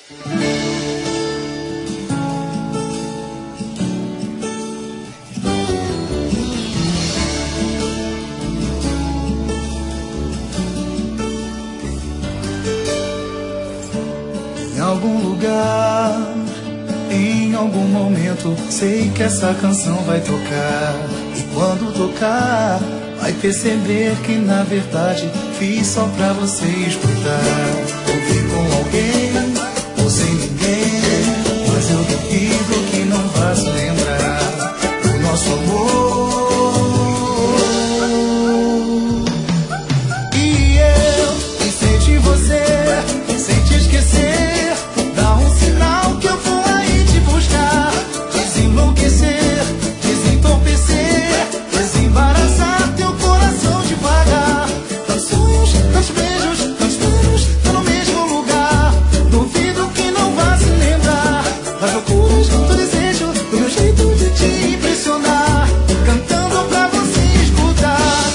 Em algum lugar, em algum momento, sei que essa canção vai tocar. E quando tocar, vai perceber que na verdade fiz só pra você escutar. Ouvi com alguém, ou sem ninguém, mas eu duvido que não vá se lembrar do nosso amor. E eu pensei de você, sem te esquecer. Dá um sinal que eu vou aí te buscar. Desenlouquecer, desentorpecer, desembaraçar teu coração devagar. Tantos sonhos, tantos beijos, tantos planos, tá no mesmo lugar. Duvido que não vá se lembrar das loucuras do desejo, do meu jeito de te impressionar, cantando pra você escutar.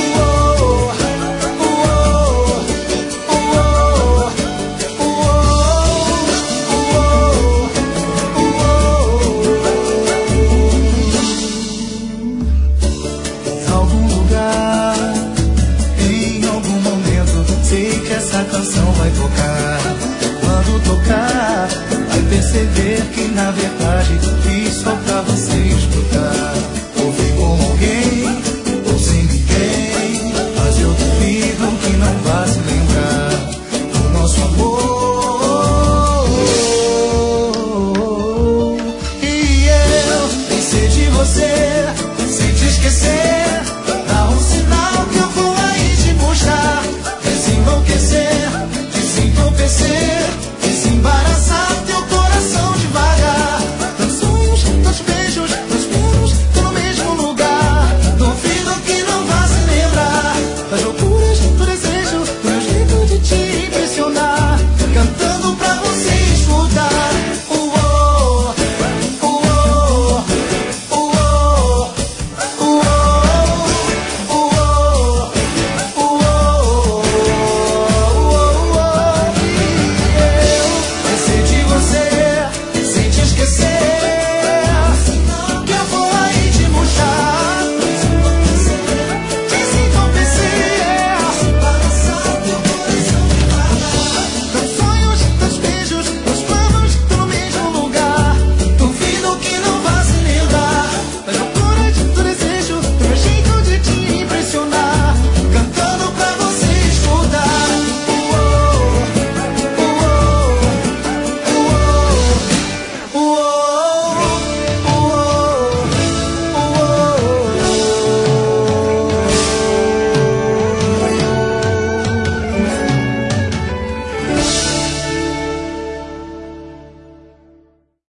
Em algum lugar, em algum momento, sei que essa canção vai tocar. Quando tocar, vai perceber que na verdade fiz só pra você